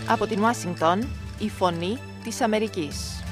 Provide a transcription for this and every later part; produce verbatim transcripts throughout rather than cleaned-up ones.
Από την Ουάσιγκτον, η φωνή της Αμερικής.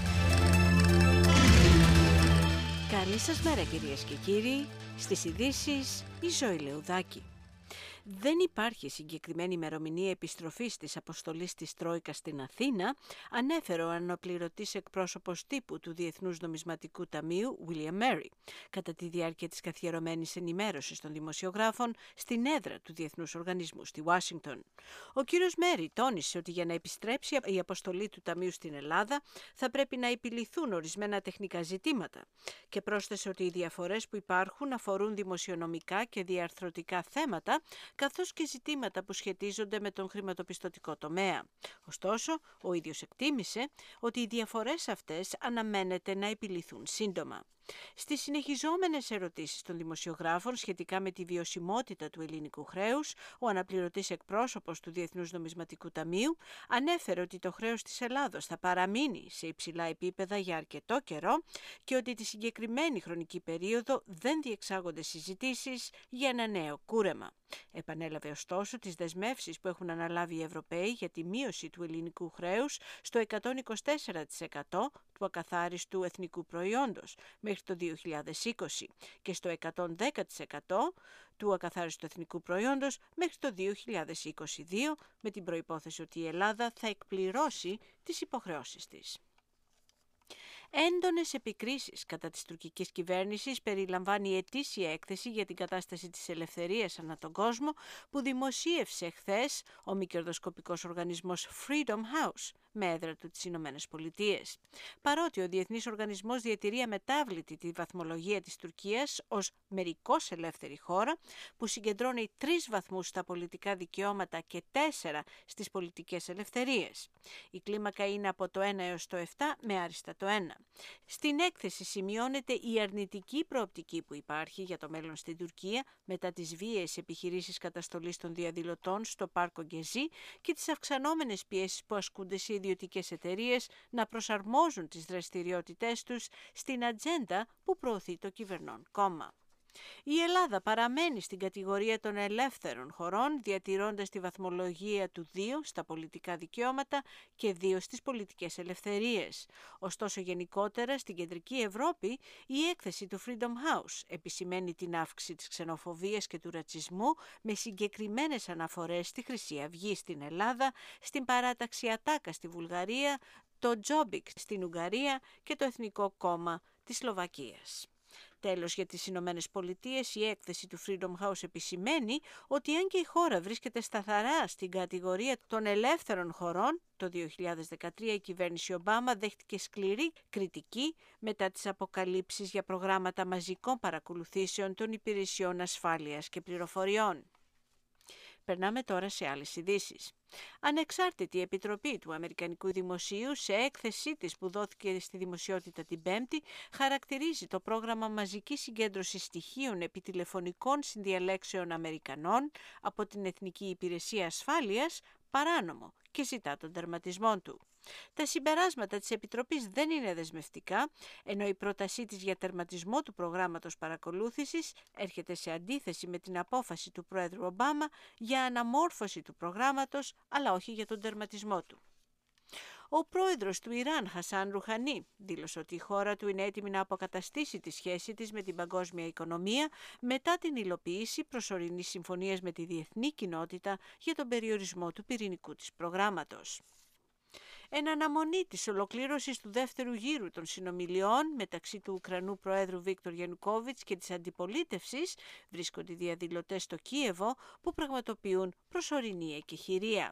Καλή σας μέρα κυρίες και κύριοι, στις ειδήσεις η Ζωή Λεουδάκη. Δεν υπάρχει συγκεκριμένη ημερομηνία επιστροφής της αποστολής της Τρόικας στην Αθήνα, ανέφερε ο αναπληρωτής εκπρόσωπος τύπου του Διεθνούς Νομισματικού Ταμείου, William Mary, κατά τη διάρκεια της καθιερωμένης ενημέρωσης των δημοσιογράφων στην έδρα του Διεθνούς Οργανισμού στη Ουάσιγκτον. Ο κύριος Mary τόνισε ότι για να επιστρέψει η αποστολή του Ταμείου στην Ελλάδα θα πρέπει να επιληθούν ορισμένα τεχνικά ζητήματα και πρόσθεσε ότι οι διαφορές που υπάρχουν αφορούν δημοσιονομικά και διαρθρωτικά θέματα, καθώς και ζητήματα που σχετίζονται με τον χρηματοπιστωτικό τομέα. Ωστόσο, ο ίδιος εκτίμησε ότι οι διαφορές αυτές αναμένεται να επιληθούν σύντομα. Στις συνεχιζόμενες ερωτήσεις των δημοσιογράφων σχετικά με τη βιωσιμότητα του ελληνικού χρέους, ο αναπληρωτής εκπρόσωπος του Διεθνούς Νομισματικού Ταμείου ανέφερε ότι το χρέος της Ελλάδος θα παραμείνει σε υψηλά επίπεδα για αρκετό καιρό και ότι τη συγκεκριμένη χρονική περίοδο δεν διεξάγονται συζητήσεις για ένα νέο κούρεμα. Επανέλαβε ωστόσο τις δεσμεύσεις που έχουν αναλάβει οι Ευρωπαίοι για τη μείωση του ελληνικού χρέους στο εκατόν είκοσι τέσσερα τοις εκατό του ακαθάριστου εθνικού προϊόντος μέχρι το δύο χιλιάδες είκοσι και στο εκατόν δέκα τοις εκατό του ακαθάριστου εθνικού προϊόντος μέχρι το δύο χιλιάδες είκοσι δύο, με την προϋπόθεση ότι η Ελλάδα θα εκπληρώσει τις υποχρεώσεις της. Έντονες επικρίσεις κατά της τουρκικής κυβέρνησης περιλαμβάνει η ετήσια έκθεση για την κατάσταση της ελευθερίας ανά τον κόσμο που δημοσίευσε χθες ο μη κερδοσκοπικός οργανισμός Freedom House με έδρα του τις Ηνωμένες Πολιτείες. Παρότι ο Διεθνής Οργανισμός διατηρεί αμετάβλητη τη βαθμολογία της Τουρκίας ως μερικώς ελεύθερη χώρα που συγκεντρώνει τρεις βαθμούς στα πολιτικά δικαιώματα και τέσσερα στις πολιτικές ελευθερίες. Η κλίμακα είναι από το ένα έως το επτά με άριστα το ένα. Στην έκθεση σημειώνεται η αρνητική προοπτική που υπάρχει για το μέλλον στην Τουρκία μετά τις βίαιες επιχειρήσεις καταστολής των διαδηλωτών στο πάρκο Γκεζί και τις αυξανόμενες πιέσεις που ασκούνται σε ιδιωτικές εταιρείες να προσαρμόζουν τις δραστηριότητές τους στην ατζέντα που προωθεί το κυβερνών κόμμα. Η Ελλάδα παραμένει στην κατηγορία των ελεύθερων χωρών, διατηρώντας τη βαθμολογία του δύο στα πολιτικά δικαιώματα και δύο στις πολιτικές ελευθερίες. Ωστόσο, γενικότερα στην Κεντρική Ευρώπη, η έκθεση του Freedom House επισημαίνει την αύξηση της ξενοφοβίας και του ρατσισμού με συγκεκριμένες αναφορές στη Χρυσή Αυγή στην Ελλάδα, στην παράταξη Ατάκα στη Βουλγαρία, το Τζόμπικ στην Ουγγαρία και το Εθνικό Κόμμα της Σλοβακίας. Τέλος, για τις Ηνωμένες Πολιτείες, η έκθεση του Freedom House επισημαίνει ότι αν και η χώρα βρίσκεται σταθερά στην κατηγορία των ελεύθερων χωρών, το δύο χιλιάδες δεκατρία η κυβέρνηση Ομπάμα δέχτηκε σκληρή κριτική μετά τις αποκαλύψεις για προγράμματα μαζικών παρακολουθήσεων των υπηρεσιών ασφάλειας και πληροφοριών. Περνάμε τώρα σε άλλες ειδήσεις. Ανεξάρτητη επιτροπή του Αμερικανικού Δημοσίου σε έκθεσή της που δόθηκε στη δημοσιότητα την Πέμπτη χαρακτηρίζει το πρόγραμμα μαζικής συγκέντρωσης στοιχείων επί τηλεφωνικών συνδιαλέξεων Αμερικανών από την Εθνική Υπηρεσία Ασφάλειας παράνομο και ζητά τον τερματισμό του. Τα συμπεράσματα της Επιτροπής δεν είναι δεσμευτικά, ενώ η πρότασή της για τερματισμό του προγράμματος παρακολούθησης έρχεται σε αντίθεση με την απόφαση του Πρόεδρου Ομπάμα για αναμόρφωση του προγράμματος, αλλά όχι για τον τερματισμό του. Ο πρόεδρος του Ιράν, Χασάν Ρουχανί, δήλωσε ότι η χώρα του είναι έτοιμη να αποκαταστήσει τη σχέση της με την παγκόσμια οικονομία μετά την υλοποίηση προσωρινής συμφωνίας με τη διεθνή κοινότητα για τον περιορισμό του πυρηνικού της προγράμματος. Εν αναμονή της ολοκλήρωσης του δεύτερου γύρου των συνομιλιών μεταξύ του Ουκρανού Προέδρου Βίκτορ Γιαννουκόβιτς και της αντιπολίτευσης, βρίσκονται οι διαδηλωτές στο Κίεβο που πραγματοποιούν προσωρινή εκεχηρία.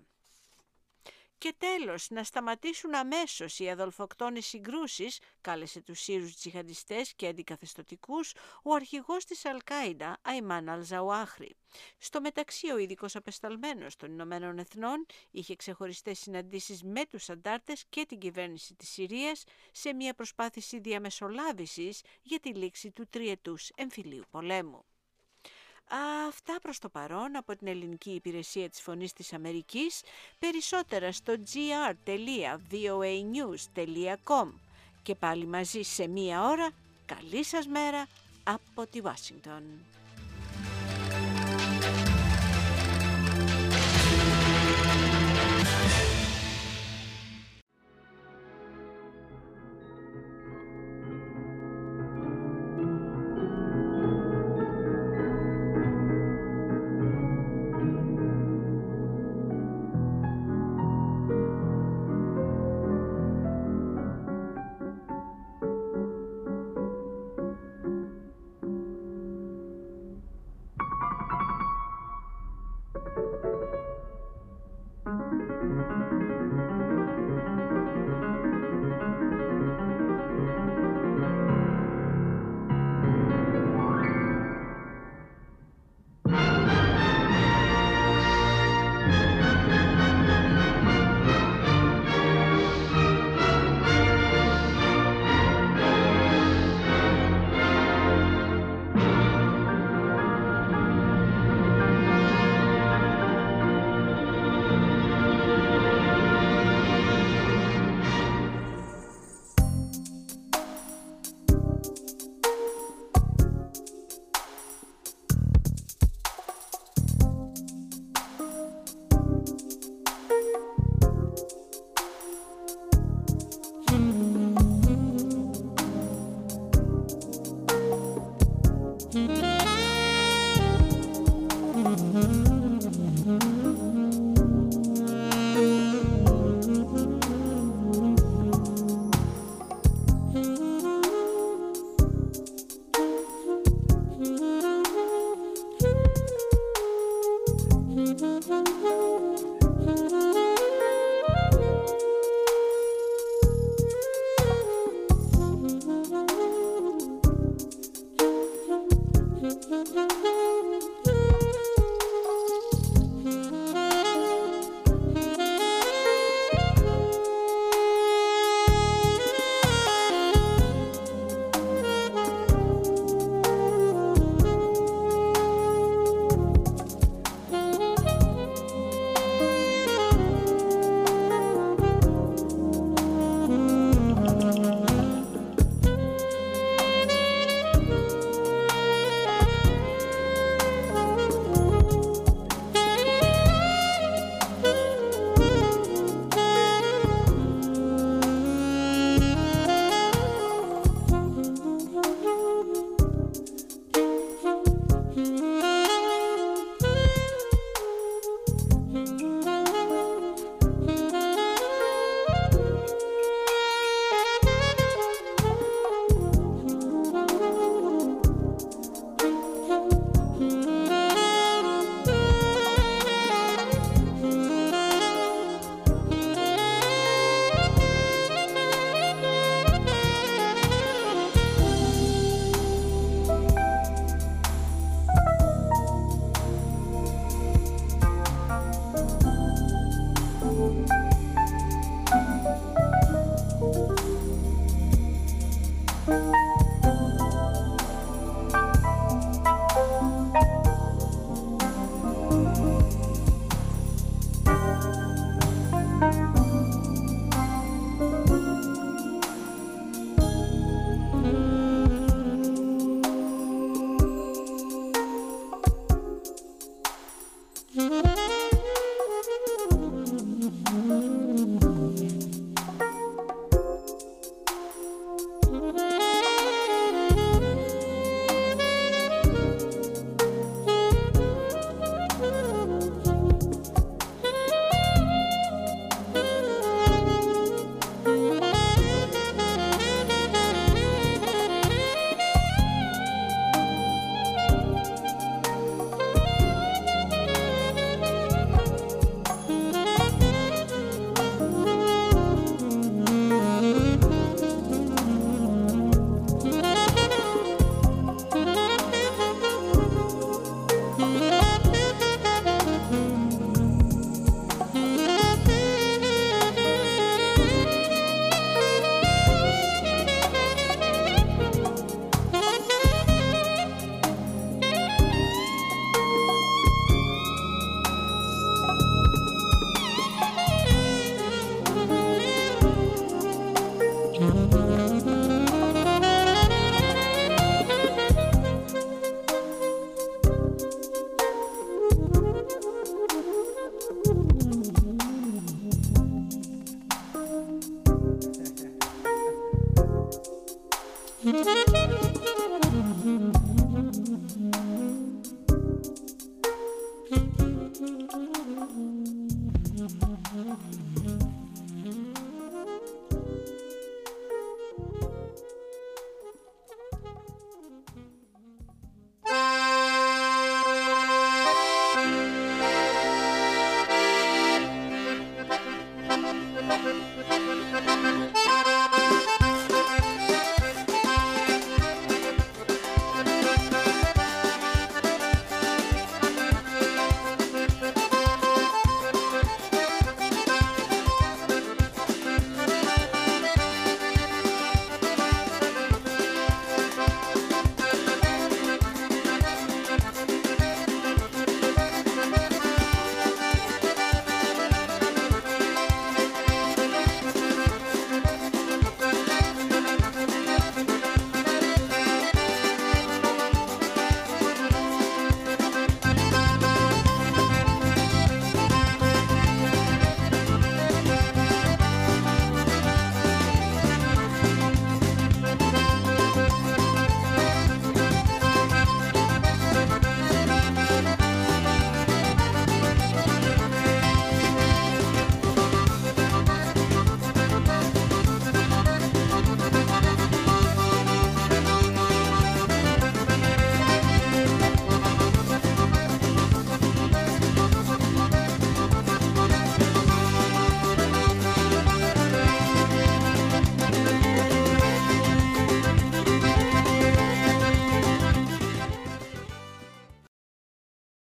Και τέλος, να σταματήσουν αμέσως οι αδολφοκτόνες συγκρούσεις, κάλεσε τους Σύρους τζιχαντιστές και αντικαθεστωτικούς ο αρχηγός της Αλ-Κάιντα, Αϊμάν Αλ-Ζαουάχρη. Στο μεταξύ, ο ειδικός απεσταλμένος των Ηνωμένων Εθνών είχε ξεχωριστές συναντήσεις με τους αντάρτες και την κυβέρνηση της Συρίας σε μια προσπάθηση διαμεσολάβησης για τη λήξη του τριετούς εμφυλίου πολέμου. Αυτά προς το παρόν από την ελληνική υπηρεσία της Φωνής της Αμερικής, περισσότερα στο gr τελεία voanews τελεία com και πάλι μαζί σε μία ώρα. Καλή σας μέρα από τη Ουάσιγκτον. Thank you.